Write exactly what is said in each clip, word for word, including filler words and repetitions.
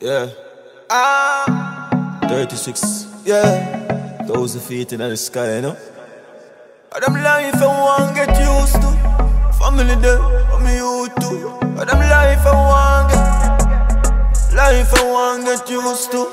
Yeah. Ah. thirty-six. Yeah. Thousand feet in the sky, you know. And them life I want get used to. Family there, I'm used to. And them life I want get. Life I want get used to.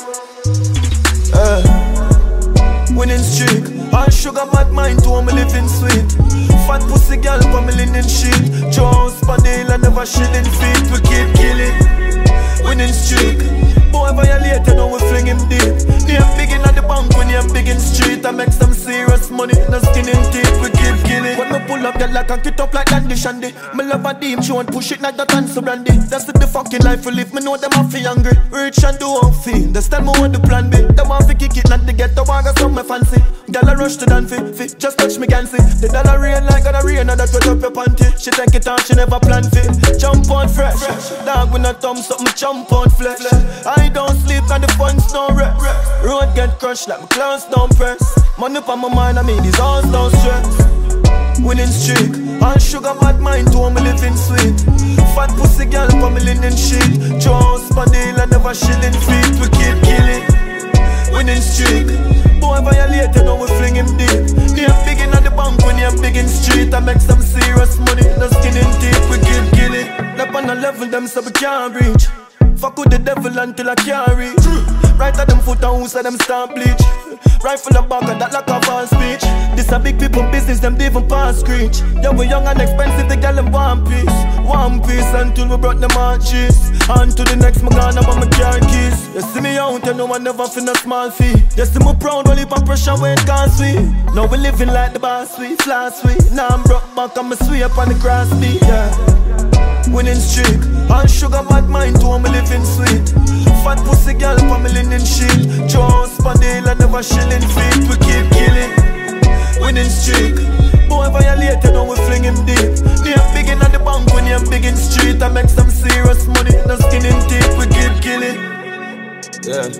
Yeah. Winning streak. All sugar bad mind to me living sweet. Fat pussy girl for me linen sheet. Jones Padilla never shilling feet. We keep killing. Winning streak. Boy violated now we fling him deep. Name big in at the bank when you're big in street. I make some serious money, no skin in teeth. We keep killing. When me pull up get like and get up like Dandy Shandy. Me love a deep, she won't push it like that and so brandy. That's the fucking life we live. Me know them have feel hungry. Rich and do one feel. They tell me what the plan be. They want to kick it like they get the wagon so me fancy. Girl I rush to dance fit, fit, just touch me can see. The dollar rain like a rain and that wet up your panty. She take it on, she never plan fit. Jump on fresh, dog with a thumb something jump on flesh. I don't sleep and the funds don't rest. Road get crushed like my clowns don't press. Money up on my mind, I mean these arms don't stress. Winning streak, all sugar bad mind to me living sweet. Fat pussy girl for me linen sheet. Jones Padilla never shilling feet. We keep killing. Winning streak. Boy violated now we fling him deep. Name big in at the bank when you're big in street. I make some serious money, no skin in teeth. We keep killing. Up on a level them so we can't reach. Fuck with the devil until I can't reach. Right at them foot and who say them start bleach. Rifle the back of that like a false speech. This a big people business, them even pass screech. Yeah, we young and expensive, they get them one piece. One piece until we brought them arches. On to the next, my gun up on my car keys. You see me out, you know I never feel no small fee. You see me proud, only for pressure when it can't sweet. Now we living like the boss sweet, fly sweet. Now I'm broke back, I'm a sweep up on the grass beat, yeah. Winning streak, all sugar bad mind to me living sweet. Fat pussy girl for me linen sheet. Jones Padilla never shilling feet. We keep killing. Winning streak, boy violated now we fling him deep. Name big in at the bank when you're big in street. I make some serious money, no skin in teeth. We keep killing. Yeah.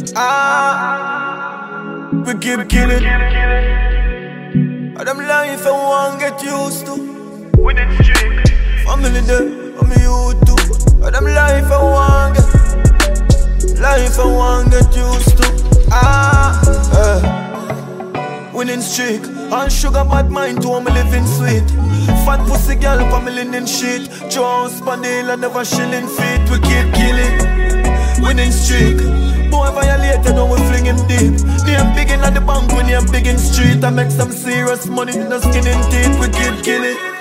Ah, we keep killing. And them life I want get used to. Winning streak. Family there. I'm you too. But them life I want get. Life I want get used to. Ah, eh. Winning streak. All sugar bad mind to me living sweet. Fat pussy girl for me linen sheet. Jones Padilla never shilling feet. We keep killing. Winning streak. Boy violated now we fling him deep. Name big in at the bank when you're big in street. I make some serious money, no skin in teeth. We keep killing.